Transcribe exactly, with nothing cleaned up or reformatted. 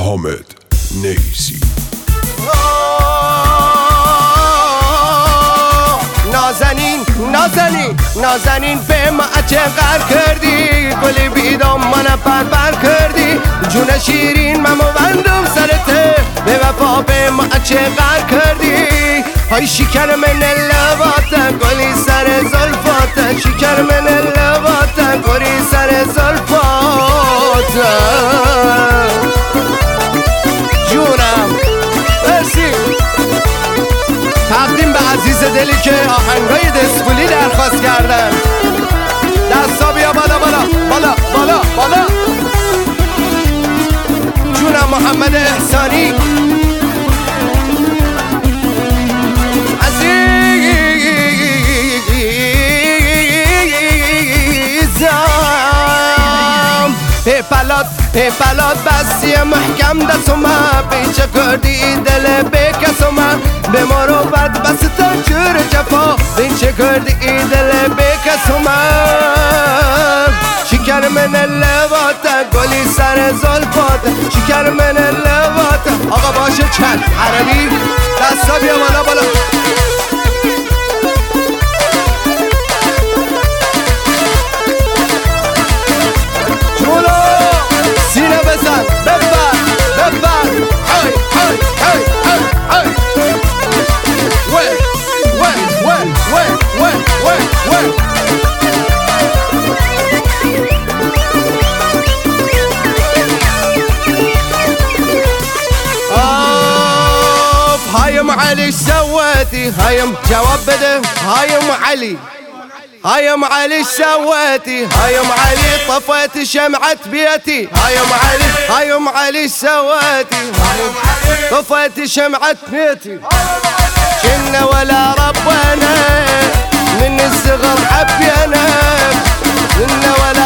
حامد نیسی. نازنین نازنین نازنین به ما چقدر کردی، گلی بیدام منو پرپر کردی، جون شیرین من موندم سرته، به وفا به ما چقدر کردی. های شکر من لباتا گلی سر زلفاتا، شکر من لباتا گلی سر زلفاتا. جونم مرسی. تقدیم به عزیز دلی که آهنگای دسپولی درخواست کردن. دستا بیا بالا بالا بالا بالا بالا. جونم محمد احسانی عزیزم. پیپلات پیپلات بستی محکم دستومه، پیچه کردی دل بکسومه، به ما رو بد بستا چور جفا، پیچه کردی دل بکسومه. شکر من لباتا گلی سر زلفاتا، شکر من لباتا. آقا باشه چند عربی دستا بیا بالا بالا. سینه بزن ببر ببر. های های های های های. وی وی وی وی وی وی وی. آف هایم علی سويتي، هایم جواب بده. هایم علی هايم علي سويتي، هايم علي طفيت شمعة بيتي، هايم علي هايم علي سويتي، طفيت شمعة بيتي. كنا ولا ربنا من الصغر حبينا، كنا ولا